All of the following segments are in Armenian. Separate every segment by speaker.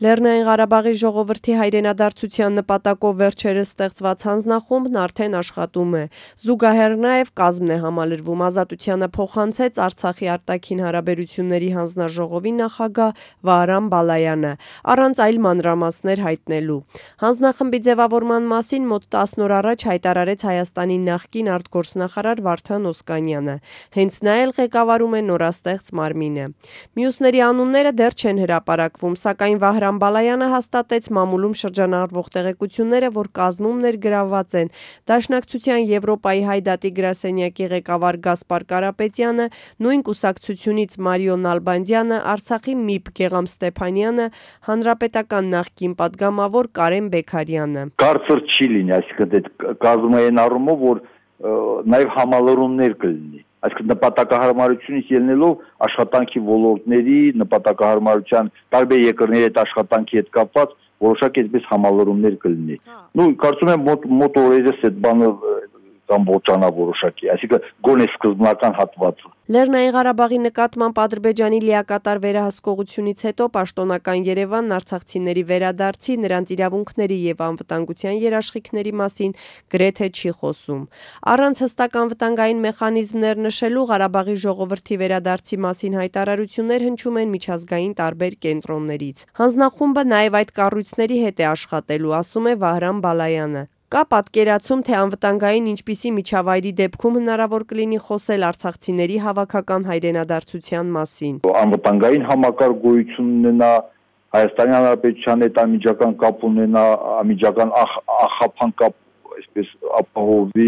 Speaker 1: Լեռնային Ղարաբաղի ժողովրդի հայրենադարձության նպատակով վերջերս ստեղծված հանձնախումբն արդեն աշխատում է։ Զուգահեռ նաև կազմն է համալրվում։ Ազատությանը փոխանցեց Արցախի արտաքին հարաբերությունների հանձնաժողովի նախագահ Վահրամ Բալայանը, առանց այլ մանրամասներ հայտնելու։ Հանձնախմբի ձևավորման մասին մոտ 10 օր առաջ հայտարարեց Հայաստանի նախկին արտգործնախարար Վարդան Օսկանյանը։ Հենց նա էլ ղեկավարում է նորաստեղծ մարմինը։ Մյուսների անունները դեռ չեն հրապարակվում, սակայն Վահրամ Բալայանը հաստատեց մամուլում շրջանառվող տեղեկությունները, որ կազմում ներգրավված են Դաշնակցության Եվրոպայի հայ դատի գրասենյակի ղեկավար Գասպար Կարապետյանը, նույն կուսակցությունից Մարիո Նալբանդյանը, Արցախի ՄԻՊ Գեղամ Ստեփանյանը, Հանրապետական նախկին պատգամավոր Կարեն Բեքարյանը։
Speaker 2: Կարծր չի լինի, այսինքն կազմային առումով, որ նաև համալրումներ կլինի։ Այսինքն նպատակահարմարությունից ելնելով աշխատանքի ոլորտների, նպատակահարմարության տարբեր երկրների հետ աշխատանքի հետ կապված որոշակի այսպես համալրումներ կլինի։ Կարծում եմ մոտ օրերս այդ բանը կամ ոչանա որոշակի, այսինքն գոնե սկզբնական հատվածը։
Speaker 1: Լեռնային Ղարաբաղի նկատմամբ Ադրբեջանի լիակատար վերահսկողությունից հետո պաշտոնական Երևանն արցախցիների վերադարձի, նրանց իրավունքների եւ անվտանգության երաշխիքների մասին գրեթե չի խոսում։ Առանց հստակ անվտանգային մեխանիզմներ նշելու Ղարաբաղի ժողովրդի վերադարձի մասին հայտարարություններ հնչում են միջազգային տարբեր կենտրոններից։ Հանձնախումբը նաեւ այդ կառույցների հետ է աշխատելու, ասում է Վահրամ Բալայանը։ Կա պատկերացում, թե անվտանգային ինչպիսի միջավայրի դեպքում հնարավոր կլինի խոսել արցախցիների հավաքական հայրենադարձության մասին։
Speaker 2: Անվտանգային համակարգ գոյություն ունենա, Հայաստանի Հանրապետության հետ անմիջական կապ ունենա, անմիջական ախափան կապ, այսպես ապահովի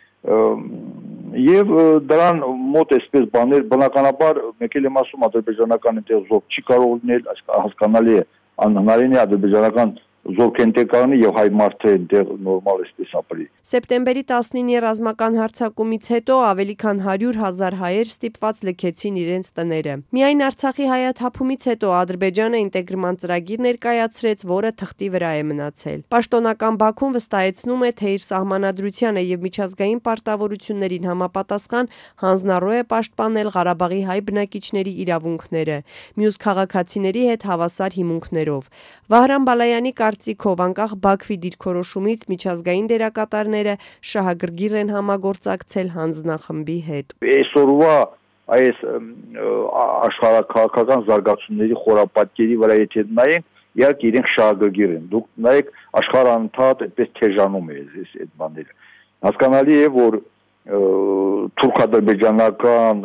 Speaker 2: եւ դրան մոտ այսպես բաներ բնականաբար մեկ էլ եմ ասում ադրբեջանական այնտեղ զորք չի կարող լինել, հասկանալի է, անհնարին է ադրբեջանական զորք այնտեղ կանի եւ հայ մարդը այնտեղ նորմալ այսպես ապրի։
Speaker 1: Սեպտեմբերի 19-ի ռազմական հարձակումից հետո ավելի քան 100,000 հայեր ստիպված լքեցին իրենց տները։ Միայն Արցախի հայաթափումից հետո Ադրբեջանը ինտեգրման ծրագիր ներկայացրեց, որը թղթի վրա է մնացել։ Պաշտոնական Բաքուն վստահեցնում է, թե իր սահմանադրությանը եւ միջազգային պարտավորություններին համապատասխան հանձնառու է պաշտպանել Ղարաբաղի հայ բնակիչների իրավունքները, մյուս քաղաքացիների հետ հավասար հիմունքներով։ Վահրամ Բալայանի կարծիքով անկախ Բաքվի դիրքորոշումից միջազգային դերակատարները շահագրգիռ են համագործակցել հանձնախմբի հետ։
Speaker 2: Այսօրվա այս աշխարհաքաղաքական զարգացումների խորապատկերի վրա եթե նայենք, իհարկե իրենք շահագրգիռ են։ Դուք նայեք աշխարհը անդադ այդպես թեժանում է այդ բաները։ Հասկանալի է, որ թուրք-ադրբեջանական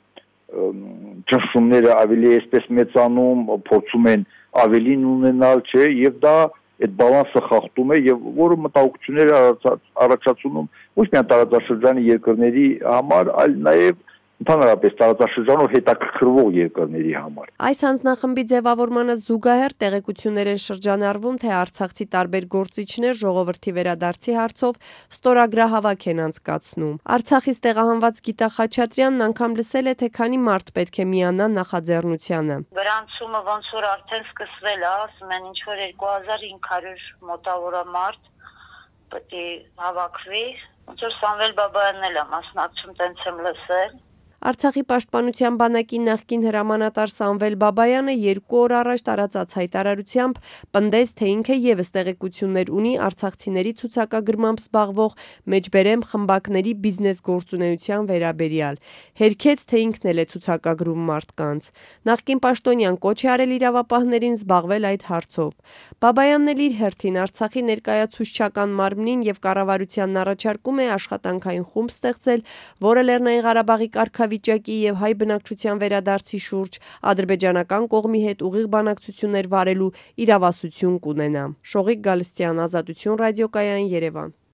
Speaker 2: ճնշումները ավելի այսպես մեծանում, փորձում են ավելին ունենալ, չէ, եւ դա այդ բալանսը խախտում է եւ որը մտահոգություններ առաջացնում ոչ միայն տարածաշրջանի երկրների համար, այլ նաեւ ընդհանրապես տարածաշրջանով հետաքրքրվող երկրների համար։
Speaker 1: Այս հանձնախմբի ձևավորմանը զուգահեռ տեղեկություններ են շրջանառվում, թե արցախցի տարբեր գործիչներ ժողովրդի վերադարձի հարցով ստորագրահավաք են անցկացնում։ Արցախից տեղահանված Գիտա Խաչատրյանն անգամ լսել է, թե քանի մարդ պետք է միանա նախաձեռնությանը։
Speaker 3: Գրանցումը ոնց որ արդեն սկսվել է, ասում են ինչ որ 2500 մոտավորը մարդ պետք է հավաքվի, ոնց որ Սամվել Բաբայանն էլ է մասնակցում, տենց եմ լսել։
Speaker 1: Արցախի պաշտպանության բանակի նախկին հրամանատար Սամվել Բաբայանը 2 օր առաջ տարածած հայտարարությամբ պնդեց, թե ինքը ևս տեղեկություններ ունի արցախցիների ցուցակագրմամբ զբաղվող մեջբերեմ խմբակների բիզնես գործունեության վերաբերյալ։ Հերքեց, թե ինքն էլ է ցուցակագրում մարդկանց։ Նախկին պաշտոնյան կոչ է արել իրավապահներին զբաղվել այդ հարցով։ Բաբայանն էլ իր հերթին Արցախի ներկայացուցչական մարմնին եւ կառավարությանն առաջարկում է աշխատանքային խումբ ստեղծել, որը Լեռնային Ղարաբաղի կարգավիճակի եւ հայ բնակչության վերադարձի շուրջ ադրբեջանական կողմի հետ ուղիղ բանակցություններ վարելու իրավասություն կունենա։ Շողիկ Գալստյան, Ազատություն ռադիոկայան, Երևան։